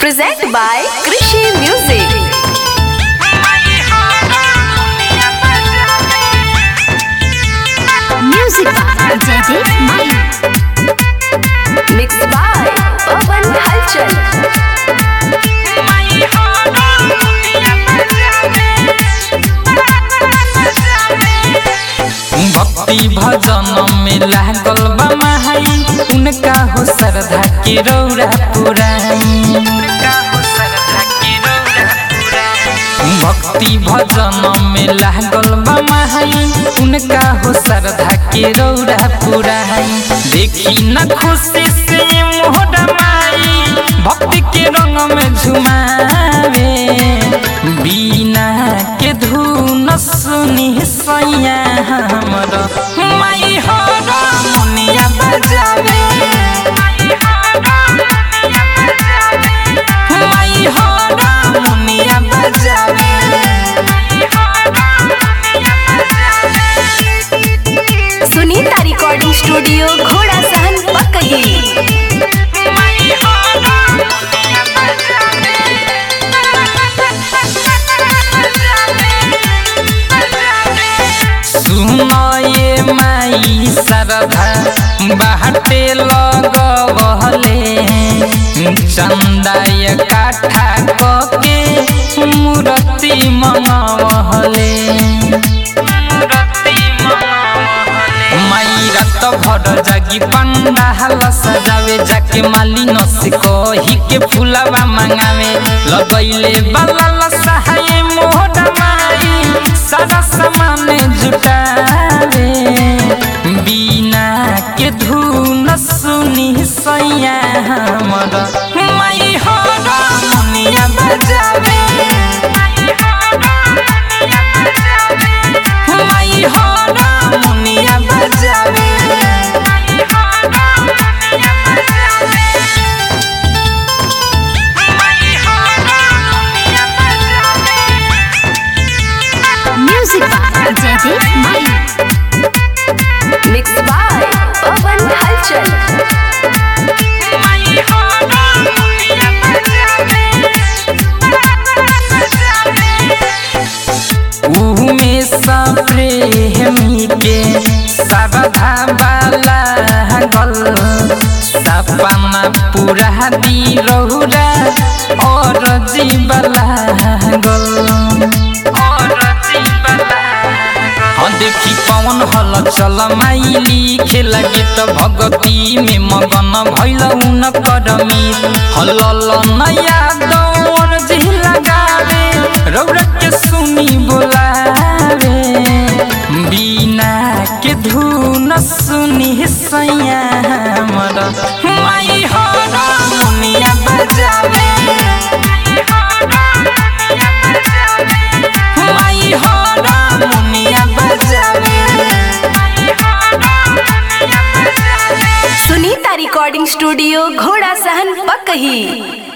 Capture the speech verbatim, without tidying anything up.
Presented by Krishi Music. Music by Jaideep Mai. Mixed by Pawan Halchal. भक्ति भजन में लागल बा माई, उनका हो श्रद्धा के रौरा पुराई। भक्ति भजन में लागल बा माई, उनका हो श्रद्धा के रौरा पुराई। देखी न खुशी से मोहरा माई, भक्ति के रंग में झुमावे। बीना के धुन सुनी सैया हमर माई हो मुनिया बजावे। माई हो मुनिया बजावे। सुनीता रिकॉर्डिंग स्टूडियो घोड़ा सहन पकही। सुनये माई श्रद्धा बाटे लगवले, चंदाय काठा कके मूर्ति मंगवले। माई रात भर जागी पंडाल सजावे, जाके मालिन से कही के फुलवा मंगावे। लगैले बाला सहाय मोहरा माई, सारा सामान जुटावे। बीना के धुन सुनी सैया हमर माई हो मुनिया बजावे। माई हो मुनिया बजावे। Music by Jaideep Mai. Mixed by Pawan Halchal. उमे सब प्रेमी के श्रद्धा वाला गल, सपना पूरा दी रहुरा और जीवला गल। हाँ देखी पवन हल चल माइली खेला गीत, भगती में मगन भैल उन करमी। हल नया दौर जी लगावे, रौरा के सुनी बोलावे। बीना के धुन सुनी सैया हमर माई हो मुनिया बजावे। माई हो मुनिया बजावे। सुनीता रिकॉर्डिंग स्टूडियो घोड़ा सहन पकही।